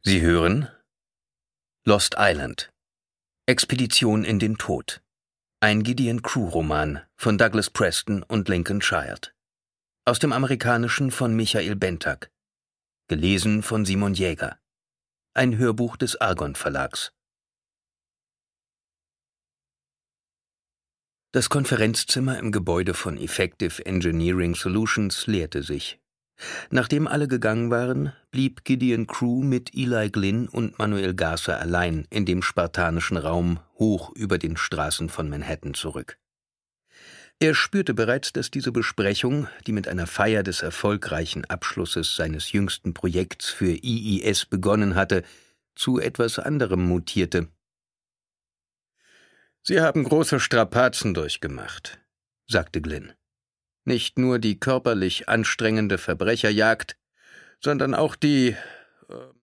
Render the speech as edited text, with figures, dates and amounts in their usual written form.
Sie hören Lost Island – Expedition in den Tod. Ein Gideon-Crew-Roman von Douglas Preston und Lincoln Child. Aus dem Amerikanischen von Michael Bentag. Gelesen von Simon Jäger. Ein Hörbuch des Argon Verlags. Das Konferenzzimmer im Gebäude von Effective Engineering Solutions leerte sich. Nachdem alle gegangen waren, blieb Gideon Crew mit Eli Glynn und Manuel Garza allein in dem spartanischen Raum hoch über den Straßen von Manhattan zurück. Er spürte bereits, dass diese Besprechung, die mit einer Feier des erfolgreichen Abschlusses seines jüngsten Projekts für IIS begonnen hatte, zu etwas anderem mutierte. »Sie haben große Strapazen durchgemacht«, sagte Glynn. »Nicht nur die körperlich anstrengende Verbrecherjagd, sondern auch die